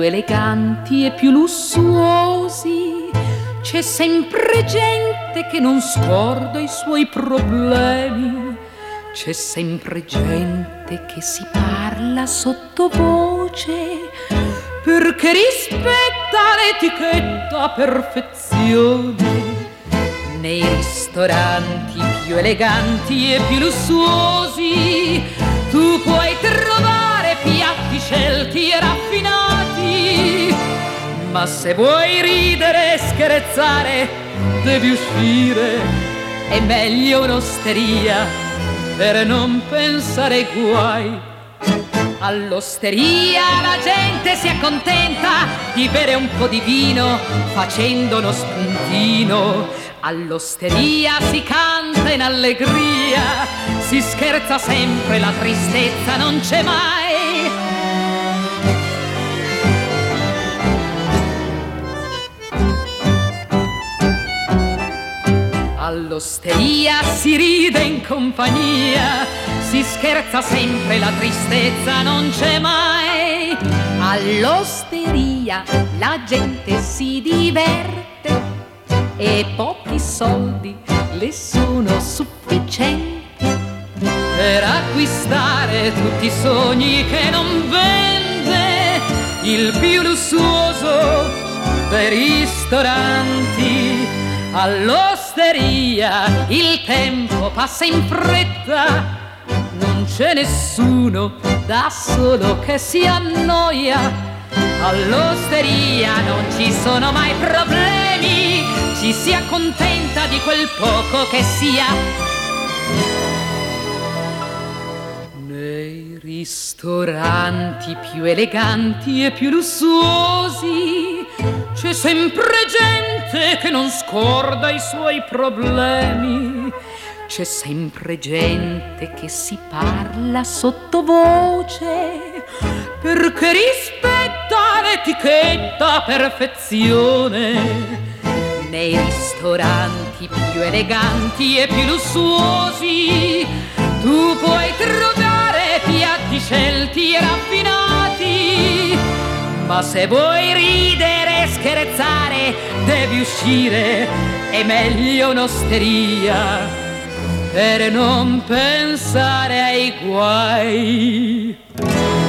eleganti e più lussuosi. C'è sempre gente che non scorda i suoi problemi. C'è sempre gente che si parla sottovoce perché rispetta l'etichetta a perfezione. Nei ristoranti più eleganti e più lussuosi tu puoi trovare piatti scelti e raffinati, ma se vuoi ridere e scherzare devi uscire, è meglio un'osteria per non pensare ai guai. All'osteria la gente si accontenta di bere un po' di vino facendo uno spuntino. All'osteria si canta in allegria, si scherza sempre, la tristezza non c'è mai. All'osteria si ride in compagnia, si scherza sempre, la tristezza non c'è mai. All'osteria la gente si diverte e pochi soldi le sono sufficienti per acquistare tutti i sogni che non vende il più lussuoso dei ristoranti. All'osteria il tempo passa in fretta, non c'è nessuno da solo che si annoia. All'osteria non ci sono mai problemi, ci si accontenta di quel poco che sia. Nei ristoranti più eleganti e più lussuosi c'è sempre gente che non scorda i suoi problemi. C'è sempre gente che si parla sottovoce perché rispetta l'etichetta a perfezione. Nei ristoranti più eleganti e più lussuosi tu puoi trovare piatti scelti e raffinati, ma se vuoi ridere e scherzare devi uscire, è meglio un'osteria per non pensare ai guai.